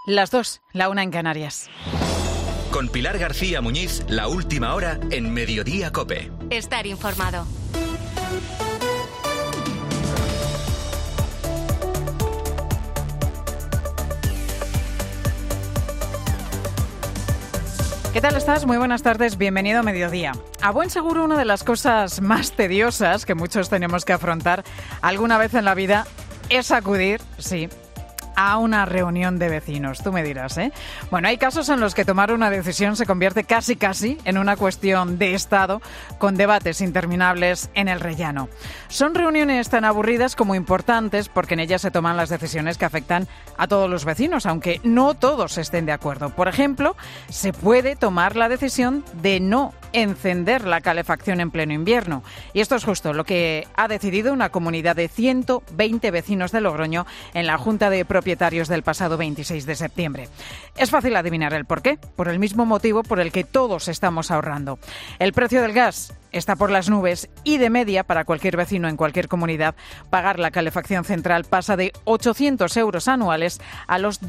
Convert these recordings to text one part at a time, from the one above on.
Las 2, la 1 en Canarias. Con Pilar García Muñiz, la última hora en Mediodía COPE. Estar informado. ¿Qué tal estás? Muy buenas tardes, bienvenido a Mediodía. A buen seguro, una de las cosas más tediosas que muchos tenemos que afrontar alguna vez en la vida es acudir, sí, a una reunión de vecinos. Tú me dirás, ¿eh? Bueno, hay casos en los que tomar una decisión se convierte casi en una cuestión de Estado, con debates interminables en el rellano. Son reuniones tan aburridas como importantes porque en ellas se toman las decisiones que afectan a todos los vecinos, aunque no todos estén de acuerdo. Por ejemplo, se puede tomar la decisión de no encender la calefacción en pleno invierno. Y esto es justo lo que ha decidido una comunidad de 120 vecinos de Logroño en la Junta de Propietarios del pasado 26 de septiembre. Es fácil adivinar el porqué, por el mismo motivo por el que todos estamos ahorrando. El precio del gas está por las nubes y de media para cualquier vecino en cualquier comunidad pagar la calefacción central pasa de 800 euros anuales a los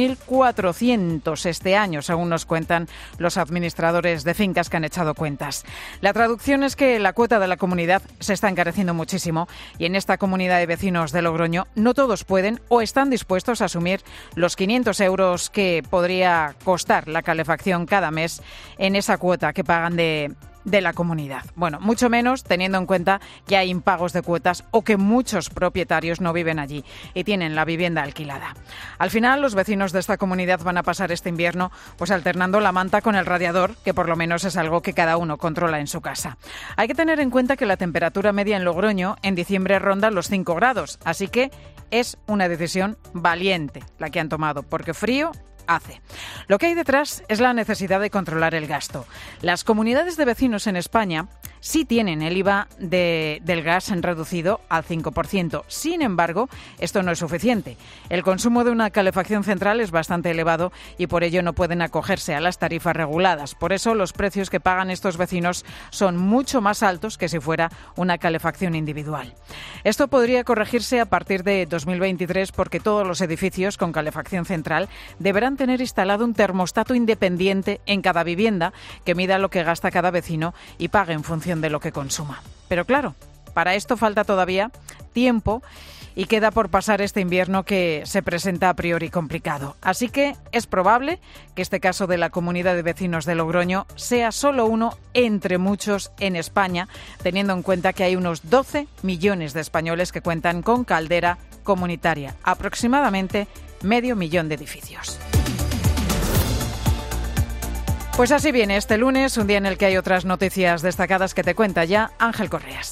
2.400 este año, según nos cuentan los administradores de fincas que han echado cuentas. La traducción es que la cuota de la comunidad se está encareciendo muchísimo y en esta comunidad de vecinos de Logroño no todos pueden o están dispuestos a asumir los 500 euros que podría costar la calefacción cada mes en esa cuota que pagan de la comunidad. Bueno, mucho menos teniendo en cuenta que hay impagos de cuotas o que muchos propietarios no viven allí y tienen la vivienda alquilada. Al final, los vecinos de esta comunidad van a pasar este invierno pues alternando la manta con el radiador, que por lo menos es algo que cada uno controla en su casa. Hay que tener en cuenta que la temperatura media en Logroño en diciembre ronda los 5 grados, así que es una decisión valiente la que han tomado, porque frío hace. Lo que hay detrás es la necesidad de controlar el gasto. Las comunidades de vecinos en España sí tienen el IVA del gas reducido al 5%. Sin embargo, esto no es suficiente. El consumo de una calefacción central es bastante elevado y por ello no pueden acogerse a las tarifas reguladas. Por eso los precios que pagan estos vecinos son mucho más altos que si fuera una calefacción individual. Esto podría corregirse a partir de 2023 porque todos los edificios con calefacción central deberán tener instalado un termostato independiente en cada vivienda que mida lo que gasta cada vecino y pague en función de lo que consuma. Pero claro, para esto falta todavía tiempo y queda por pasar este invierno que se presenta a priori complicado. Así que es probable que este caso de la comunidad de vecinos de Logroño sea solo uno entre muchos en España, teniendo en cuenta que hay unos 12 millones de españoles que cuentan con caldera comunitaria, aproximadamente 500.000 de edificios. Pues así viene este lunes, un día en el que hay otras noticias destacadas que te cuenta ya Ángel Correas.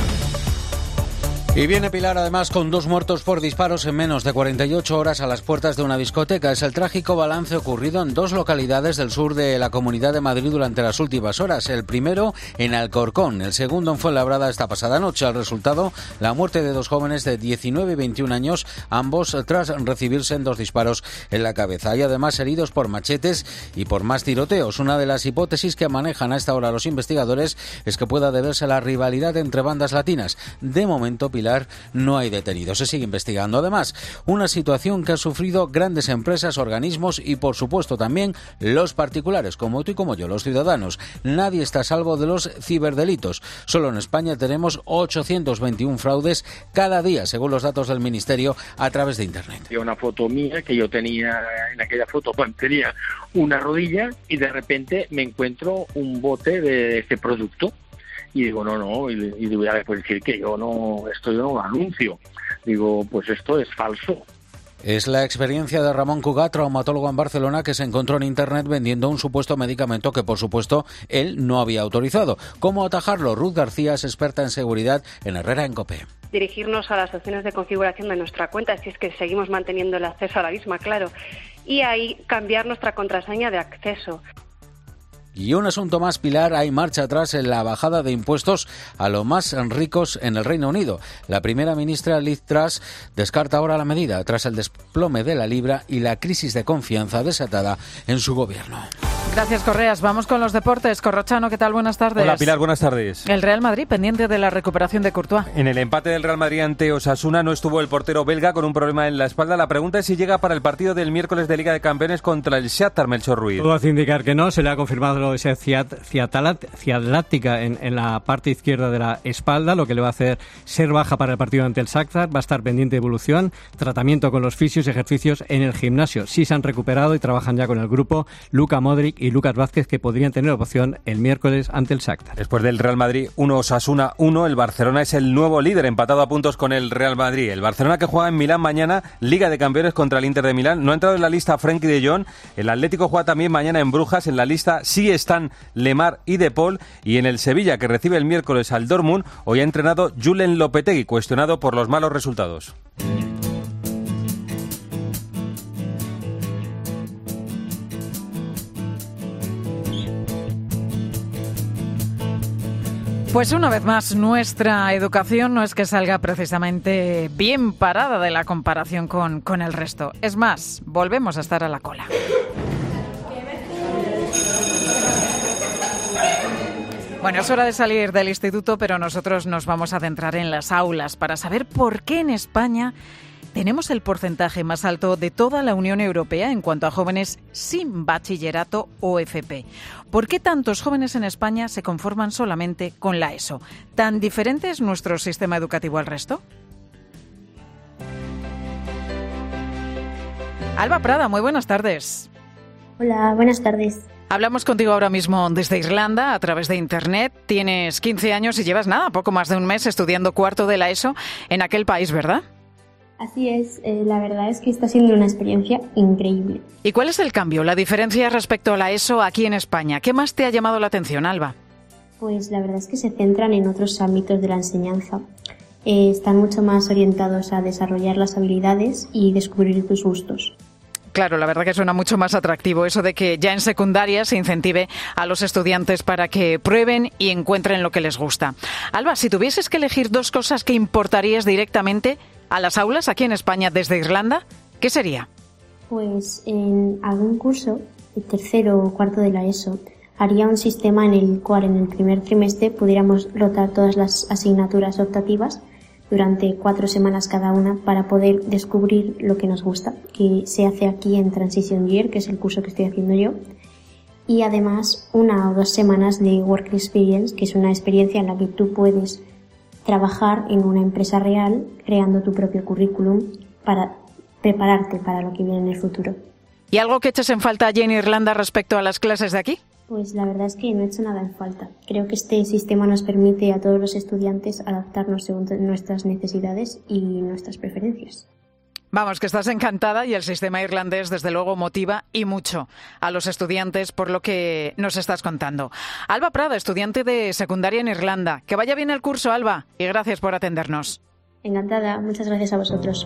Y viene Pilar además con 2 muertos por disparos en menos de 48 horas a las puertas de una discoteca. Es el trágico balance ocurrido en 2 localidades del sur de la Comunidad de Madrid durante las últimas horas. El primero en Alcorcón, el segundo en Fuenlabrada esta pasada noche. El resultado, la muerte de 2 jóvenes de 19 y 21 años, ambos tras recibirse en 2 disparos en la cabeza. Hay además heridos por machetes y por más tiroteos. Una de las hipótesis que manejan a esta hora los investigadores es que pueda deberse a la rivalidad entre bandas latinas. De momento, Pilar, no hay detenidos. Se sigue investigando. Además, una situación que ha sufrido grandes empresas, organismos y, por supuesto, también los particulares, como tú y como yo, los ciudadanos. Nadie está a salvo de los ciberdelitos. Solo en España tenemos 821 fraudes cada día, según los datos del Ministerio, a través de Internet. Había una foto mía que yo tenía, en aquella foto tenía una rodilla y de repente me encuentro un bote de ese producto. Y digo, no, y le voy a decir que esto yo no lo anuncio. Digo, pues esto es falso. Es la experiencia de Ramón Cugat, traumatólogo en Barcelona, que se encontró en Internet vendiendo un supuesto medicamento que, por supuesto, él no había autorizado. ¿Cómo atajarlo? Ruth García es experta en seguridad en Herrera en COPE. Dirigirnos a las opciones de configuración de nuestra cuenta, si es que seguimos manteniendo el acceso a la misma, claro. Y ahí cambiar nuestra contraseña de acceso. Y un asunto más, Pilar, hay marcha atrás en la bajada de impuestos a los más ricos en el Reino Unido. La primera ministra Liz Truss descarta ahora la medida tras el desplome de la libra y la crisis de confianza desatada en su gobierno. Gracias, Correas. Vamos con los deportes. Corrochano, ¿qué tal? Buenas tardes. Hola, Pilar, buenas tardes. El Real Madrid, pendiente de la recuperación de Courtois. En el empate del Real Madrid ante Osasuna no estuvo el portero belga con un problema en la espalda. La pregunta es si llega para el partido del miércoles de Liga de Campeones contra el Shakhtar, Melchor Ruiz. Todo hace indicar que no. Se le ha confirmado lo de esa ciatática en la parte izquierda de la espalda, lo que le va a hacer ser baja para el partido ante el Shakhtar. Va a estar pendiente de evolución, tratamiento con los fisios y ejercicios en el gimnasio. Sí se han recuperado y trabajan ya con el grupo Luka Modric y Lucas Vázquez, que podrían tener opción el miércoles ante el Shakhtar. Después del Real Madrid 1, Osasuna 1, el Barcelona es el nuevo líder, empatado a puntos con el Real Madrid. El Barcelona, que juega en Milán mañana, Liga de Campeones contra el Inter de Milán. No ha entrado en la lista Frenkie de Jong. El Atlético juega también mañana en Brujas. En la lista sí están Lemar y De Paul. Y en el Sevilla, que recibe el miércoles al Dortmund, hoy ha entrenado Julen Lopetegui, cuestionado por los malos resultados. Pues una vez más, nuestra educación no es que salga precisamente bien parada de la comparación con el resto. Es más, volvemos a estar a la cola. Bueno, es hora de salir del instituto, pero nosotros nos vamos a centrar en las aulas para saber por qué en España tenemos el porcentaje más alto de toda la Unión Europea en cuanto a jóvenes sin bachillerato o FP. ¿Por qué tantos jóvenes en España se conforman solamente con la ESO? ¿Tan diferente es nuestro sistema educativo al resto? Alba Prada, muy buenas tardes. Hola, buenas tardes. Hablamos contigo ahora mismo desde Irlanda a través de Internet. Tienes 15 años y llevas poco más de un mes estudiando cuarto de la ESO en aquel país, ¿verdad? Así es, la verdad es que está siendo una experiencia increíble. ¿Y cuál es el cambio, la diferencia respecto a la ESO aquí en España? ¿Qué más te ha llamado la atención, Alba? Pues la verdad es que se centran en otros ámbitos de la enseñanza. Están mucho más orientados a desarrollar las habilidades y descubrir tus gustos. Claro, la verdad que suena mucho más atractivo eso de que ya en secundaria se incentive a los estudiantes para que prueben y encuentren lo que les gusta. Alba, si tuvieses que elegir dos cosas que importarías directamente a las aulas aquí en España desde Irlanda, ¿qué sería? Pues en algún curso, el tercero o cuarto de la ESO, haría un sistema en el cual en el primer trimestre pudiéramos rotar todas las asignaturas optativas durante 4 semanas cada una para poder descubrir lo que nos gusta, que se hace aquí en Transition Year, que es el curso que estoy haciendo yo, y además 1 o 2 semanas de Work Experience, que es una experiencia en la que tú puedes trabajar en una empresa real creando tu propio currículum para prepararte para lo que viene en el futuro. ¿Y algo que eches en falta allí en Irlanda respecto a las clases de aquí? Pues la verdad es que no he hecho nada en falta. Creo que este sistema nos permite a todos los estudiantes adaptarnos según nuestras necesidades y nuestras preferencias. Vamos, que estás encantada y el sistema irlandés desde luego motiva y mucho a los estudiantes por lo que nos estás contando. Alba Prada, estudiante de secundaria en Irlanda. Que vaya bien el curso, Alba, y gracias por atendernos. Encantada, muchas gracias a vosotros.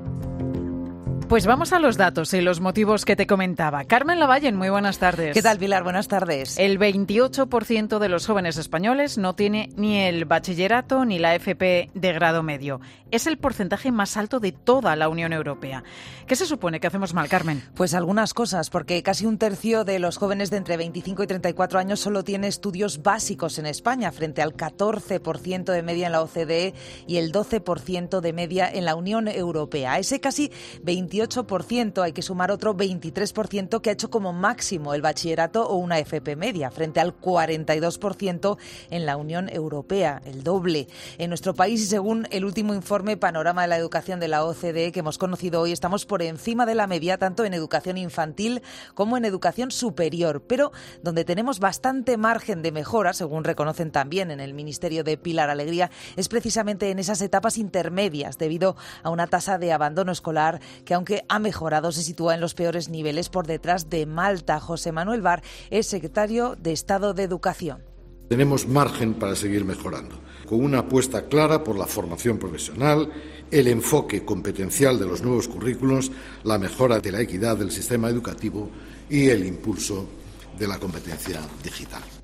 Pues vamos a los datos y los motivos que te comentaba. Carmen Lavallen, muy buenas tardes. ¿Qué tal, Pilar? Buenas tardes. El 28% de los jóvenes españoles no tiene ni el bachillerato ni la FP de grado medio. Es el porcentaje más alto de toda la Unión Europea. ¿Qué se supone que hacemos mal, Carmen? Pues algunas cosas, porque casi un tercio de los jóvenes de entre 25 y 34 años solo tiene estudios básicos en España, frente al 14% de media en la OCDE y el 12% de media en la Unión Europea. A ese casi 28% hay que sumar otro 23% que ha hecho como máximo el bachillerato o una FP media, frente al 42% en la Unión Europea, el doble. En nuestro país, y según el último informe Panorama de la Educación de la OCDE que hemos conocido hoy, estamos por encima de la media tanto en educación infantil como en educación superior, pero donde tenemos bastante margen de mejora, según reconocen también en el Ministerio de Pilar Alegría, es precisamente en esas etapas intermedias, debido a una tasa de abandono escolar que, aunque ha mejorado, se sitúa en los peores niveles, por detrás de Malta. José Manuel Bar es secretario de Estado de Educación. Tenemos margen para seguir mejorando, con una apuesta clara por la formación profesional, el enfoque competencial de los nuevos currículos, la mejora de la equidad del sistema educativo y el impulso de la competencia digital.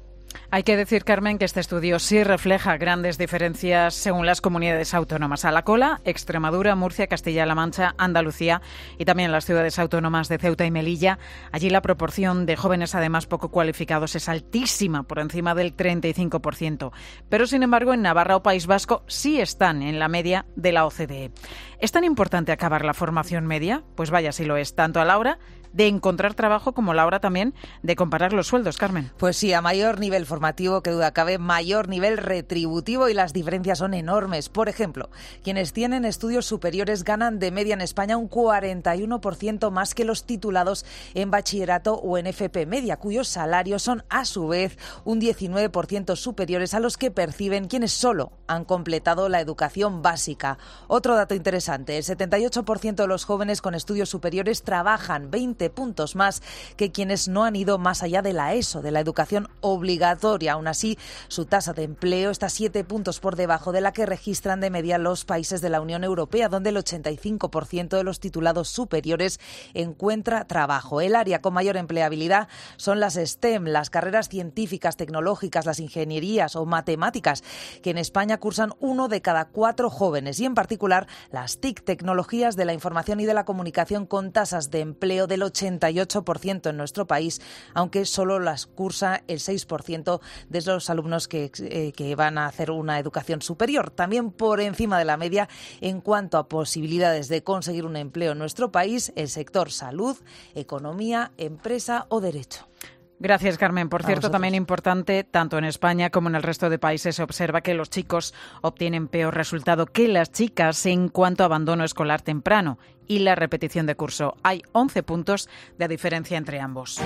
Hay que decir, Carmen, que este estudio sí refleja grandes diferencias según las comunidades autónomas. A la cola, Extremadura, Murcia, Castilla-La Mancha, Andalucía y también las ciudades autónomas de Ceuta y Melilla. Allí la proporción de jóvenes, además poco cualificados, es altísima, por encima del 35%. Pero, sin embargo, en Navarra o País Vasco sí están en la media de la OCDE. ¿Es tan importante acabar la formación media? Pues vaya, sí lo es, tanto a la hora de encontrar trabajo como a la hora también de comparar los sueldos, Carmen. Pues sí, a mayor nivel formativo, que duda cabe, mayor nivel retributivo, y las diferencias son enormes. Por ejemplo, quienes tienen estudios superiores ganan de media en España un 41% más que los titulados en bachillerato o en FP media, cuyos salarios son a su vez un 19% superiores a los que perciben quienes solo han completado la educación básica. Otro dato interesante, el 78% de los jóvenes con estudios superiores trabajan 20 puntos más que quienes no han ido más allá de la ESO, de la educación obligatoria. Aún así, su tasa de empleo está 7 puntos por debajo de la que registran de media los países de la Unión Europea, donde el 85% de los titulados superiores encuentra trabajo. El área con mayor empleabilidad son las STEM, las carreras científicas, tecnológicas, las ingenierías o matemáticas, que en España cursan 1 de cada 4 jóvenes, y en particular las TIC, tecnologías de la información y de la comunicación, con tasas de empleo del 88% en nuestro país, aunque solo las cursa el 6% de los alumnos que van a hacer una educación superior. También por encima de la media en cuanto a posibilidades de conseguir un empleo en nuestro país, el sector salud, economía, empresa o derecho. Gracias, Carmen. Por cierto, también importante, tanto en España como en el resto de países se observa que los chicos obtienen peor resultado que las chicas en cuanto a abandono escolar temprano y la repetición de curso. Hay 11 puntos de diferencia entre ambos.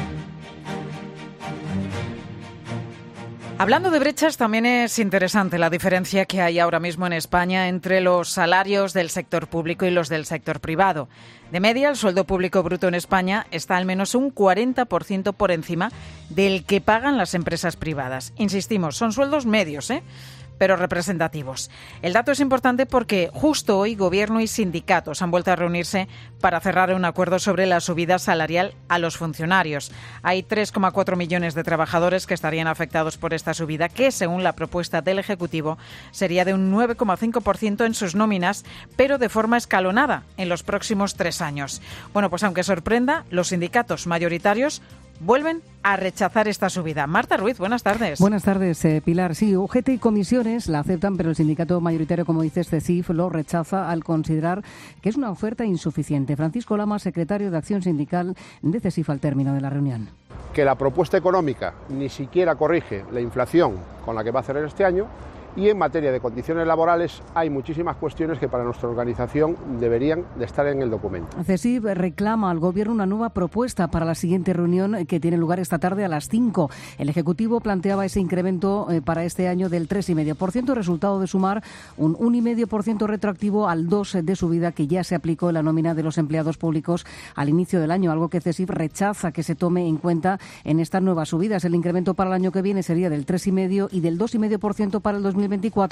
Hablando de brechas, también es interesante la diferencia que hay ahora mismo en España entre los salarios del sector público y los del sector privado. De media, el sueldo público bruto en España está al menos un 40% por encima del que pagan las empresas privadas. Insistimos, son sueldos medios, pero representativos. El dato es importante porque justo hoy Gobierno y sindicatos han vuelto a reunirse para cerrar un acuerdo sobre la subida salarial a los funcionarios. Hay 3,4 millones de trabajadores que estarían afectados por esta subida, que según la propuesta del Ejecutivo sería de un 9,5% en sus nóminas, pero de forma escalonada en los próximos 3 años. Bueno, pues aunque sorprenda, los sindicatos mayoritarios vuelven a rechazar esta subida. Marta Ruiz, buenas tardes. Buenas tardes, Pilar. Sí, UGT y comisiones la aceptan, pero el sindicato mayoritario, como dices, CESIF, lo rechaza al considerar que es una oferta insuficiente. Francisco Lama, secretario de Acción Sindical de CESIF, al término de la reunión. Que la propuesta económica ni siquiera corrige la inflación con la que va a cerrar este año, y en materia de condiciones laborales hay muchísimas cuestiones que para nuestra organización deberían de estar en el documento. CESIF reclama al Gobierno una nueva propuesta para la siguiente reunión que tiene lugar esta tarde a las 5. El Ejecutivo planteaba ese incremento para este año del 3,5%, resultado de sumar un 1,5% retroactivo al 2% de subida que ya se aplicó en la nómina de los empleados públicos al inicio del año, algo que CESIF rechaza que se tome en cuenta en estas nuevas subidas. El incremento para el año que viene sería del 3,5% y del 2,5% para el 2024,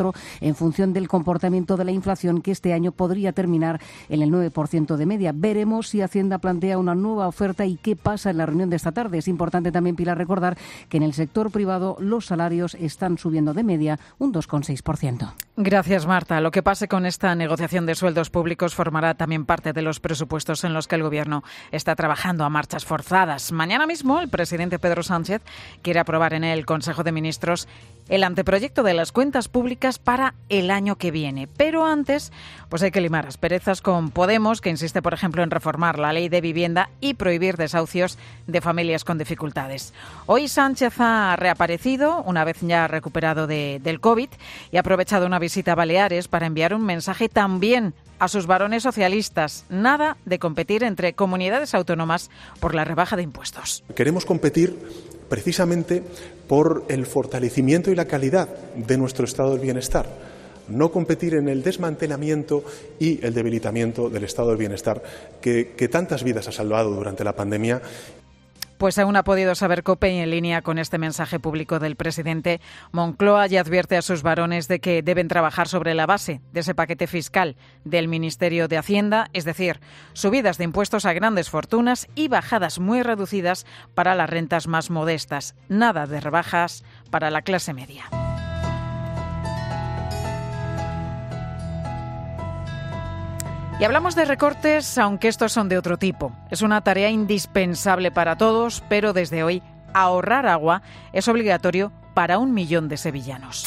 en función del comportamiento de la inflación, que este año podría terminar en el 9% de media. Veremos si Hacienda plantea una nueva oferta y qué pasa en la reunión de esta tarde. Es importante también, Pilar, recordar que en el sector privado los salarios están subiendo de media un 2,6%. Gracias, Marta. Lo que pase con esta negociación de sueldos públicos formará también parte de los presupuestos en los que el Gobierno está trabajando a marchas forzadas. Mañana mismo el presidente Pedro Sánchez quiere aprobar en el Consejo de Ministros el anteproyecto de las cuentas públicas para el año que viene. Pero antes, pues hay que limar asperezas con Podemos, que insiste, por ejemplo, en reformar la ley de vivienda y prohibir desahucios de familias con dificultades. Hoy Sánchez ha reaparecido, una vez ya recuperado del COVID, y ha aprovechado una visita a Baleares para enviar un mensaje también a sus varones socialistas. Nada de competir entre comunidades autónomas por la rebaja de impuestos. Queremos competir precisamente por el fortalecimiento y la calidad de nuestro estado del bienestar. No competir en el desmantelamiento y el debilitamiento del estado del bienestar que tantas vidas ha salvado durante la pandemia. Pues aún ha podido saber COPE, y en línea con este mensaje público del presidente, Moncloa ya advierte a sus varones de que deben trabajar sobre la base de ese paquete fiscal del Ministerio de Hacienda, es decir, subidas de impuestos a grandes fortunas y bajadas muy reducidas para las rentas más modestas. Nada de rebajas para la clase media. Y hablamos de recortes, aunque estos son de otro tipo. Es una tarea indispensable para todos, pero desde hoy ahorrar agua es obligatorio para 1 millón de sevillanos.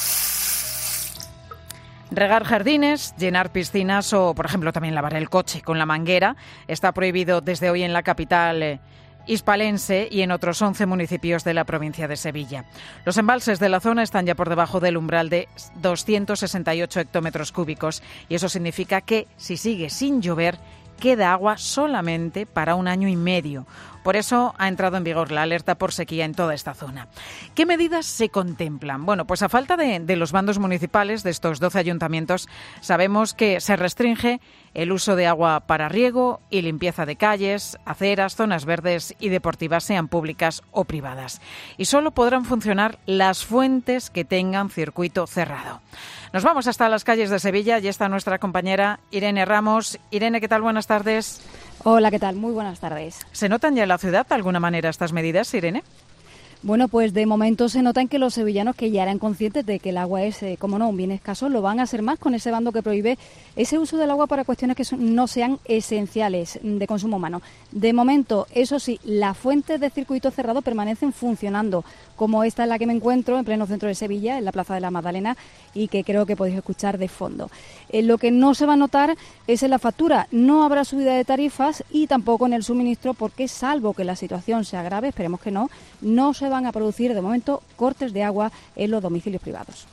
Regar jardines, llenar piscinas o, por ejemplo, también lavar el coche con la manguera está prohibido desde hoy en la capital hispalense y en otros 11 municipios de la provincia de Sevilla. Los embalses de la zona están ya por debajo del umbral de 268 hectómetros cúbicos y eso significa que, si sigue sin llover, queda agua solamente para 1 año y medio. Por eso ha entrado en vigor la alerta por sequía en toda esta zona. ¿Qué medidas se contemplan? Bueno, pues a falta de los bandos municipales de estos 12 ayuntamientos, sabemos que se restringe el uso de agua para riego y limpieza de calles, aceras, zonas verdes y deportivas, sean públicas o privadas. Y solo podrán funcionar las fuentes que tengan circuito cerrado. Nos vamos hasta las calles de Sevilla. Allí está nuestra compañera Irene Ramos. Irene, ¿qué tal? Buenas tardes. Hola, ¿qué tal? Muy buenas tardes. ¿Se notan ya en la ciudad de alguna manera estas medidas, Irene? Bueno, pues de momento se nota en que los sevillanos, que ya eran conscientes de que el agua es, como no, un bien escaso, lo van a hacer más con ese bando que prohíbe ese uso del agua para cuestiones que no sean esenciales de consumo humano. De momento, eso sí, las fuentes de circuito cerrado permanecen funcionando, como esta en la que me encuentro, en pleno centro de Sevilla, en la Plaza de la Magdalena, y que creo que podéis escuchar de fondo. Lo que no se va a notar es en la factura. No habrá subida de tarifas y tampoco en el suministro, porque salvo que la situación se agrave, esperemos que no se van a producir de momento cortes de agua en los domicilios privados.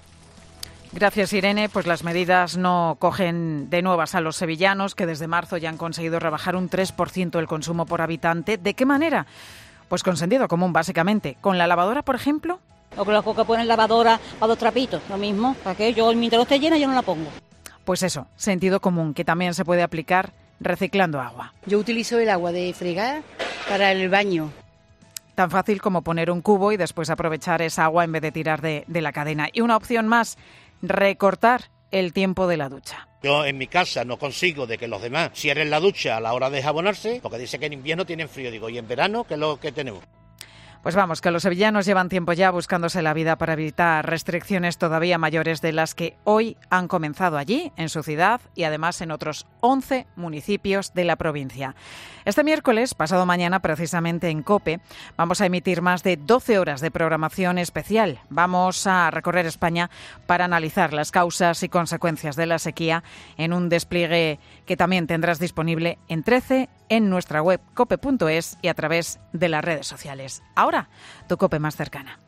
Gracias, Irene. Pues las medidas no cogen de nuevas a los sevillanos, que desde marzo ya han conseguido rebajar un 3% el consumo por habitante. ¿De qué manera? Pues con sentido común, básicamente. ¿Con la lavadora, por ejemplo? O con la que ponen lavadora para 2 trapitos, lo mismo. ¿Para qué? Yo, mientras no esté llena, yo no la pongo. Pues eso, sentido común, que también se puede aplicar reciclando agua. Yo utilizo el agua de fregar para el baño. Tan fácil como poner un cubo y después aprovechar esa agua en vez de tirar de la cadena. Y una opción más, recortar el tiempo de la ducha. Yo en mi casa no consigo de que los demás cierren la ducha a la hora de jabonarse, porque dice que en invierno tienen frío. Digo, ¿y en verano qué es lo que tenemos? Pues vamos, que los sevillanos llevan tiempo ya buscándose la vida para evitar restricciones todavía mayores de las que hoy han comenzado allí, en su ciudad, y además en otros 11 municipios de la provincia. Este miércoles, pasado mañana, precisamente en COPE, vamos a emitir más de 12 horas de programación especial. Vamos a recorrer España para analizar las causas y consecuencias de la sequía en un despliegue que también tendrás disponible en 13, en nuestra web cope.es y a través de las redes sociales. Ahora, tu COPE más cercana.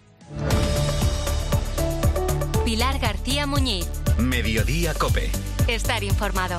Pilar García Muñiz. Mediodía COPE. Estar informado.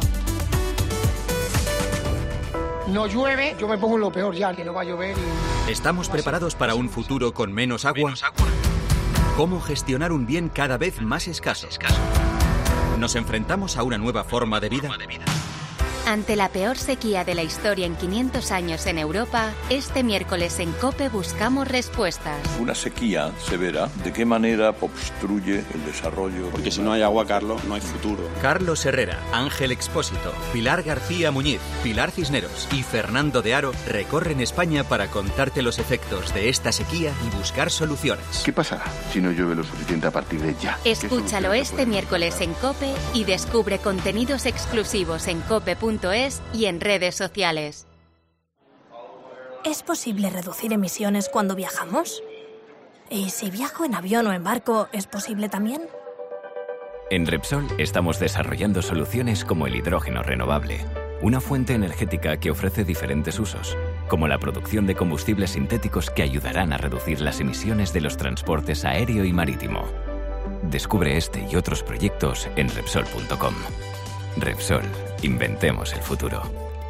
No llueve, yo me pongo lo peor ya, que no va a llover. ¿Estamos preparados para un futuro con menos agua? ¿Cómo gestionar un bien cada vez más escaso? ¿Nos enfrentamos a una nueva forma de vida? Ante la peor sequía de la historia en 500 años en Europa, este miércoles en COPE buscamos respuestas. Una sequía severa, ¿de qué manera obstruye el desarrollo? Porque si no hay agua, Carlos, no hay futuro. Carlos Herrera, Ángel Expósito, Pilar García Muñiz, Pilar Cisneros y Fernando de Aro recorren España para contarte los efectos de esta sequía y buscar soluciones. ¿Qué pasará si no llueve lo suficiente a partir de ya? Escúchalo este miércoles en COPE y descubre contenidos exclusivos en cope.es y en redes sociales. ¿Es posible reducir emisiones cuando viajamos? ¿Y si viajo en avión o en barco, es posible también? En Repsol estamos desarrollando soluciones como el hidrógeno renovable, una fuente energética que ofrece diferentes usos, como la producción de combustibles sintéticos que ayudarán a reducir las emisiones de los transportes aéreo y marítimo. Descubre este y otros proyectos en Repsol.com. Repsol, inventemos el futuro.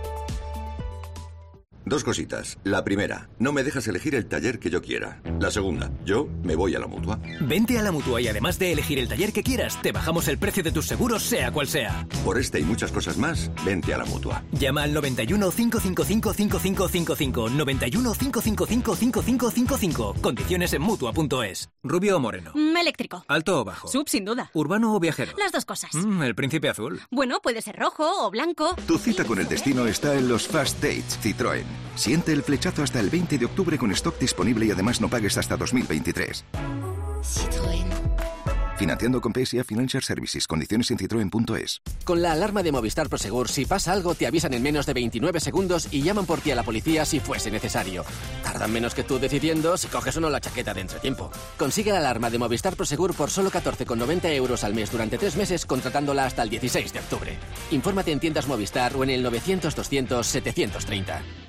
2 cositas. La primera, no me dejas elegir el taller que yo quiera. La segunda, yo me voy a la Mutua. Vente a la Mutua y además de elegir el taller que quieras, te bajamos el precio de tus seguros, sea cual sea. Por este y muchas cosas más, vente a la Mutua. Llama al 91 555 5555. 91 555 5555. Condiciones en Mutua.es. ¿Rubio o moreno? Eléctrico. ¿Alto o bajo? Sub, sin duda. ¿Urbano o viajero? Las dos cosas. El príncipe azul. Bueno, puede ser rojo o blanco. Tu cita con el destino está en los Fast Dates Citroën. Siente el flechazo hasta el 20 de octubre con stock disponible y además no pagues hasta 2023. Citroën. Financiando con PSA Financial Services. Condiciones en citroen.es. Con la alarma de Movistar Prosegur, si pasa algo, te avisan en menos de 29 segundos y llaman por ti a la policía si fuese necesario. Tardan menos que tú decidiendo si coges o no la chaqueta de entretiempo. Consigue la alarma de Movistar Prosegur por solo 14,90 € al mes durante 3 meses, contratándola hasta el 16 de octubre. Infórmate en tiendas Movistar o en el 900 200 730.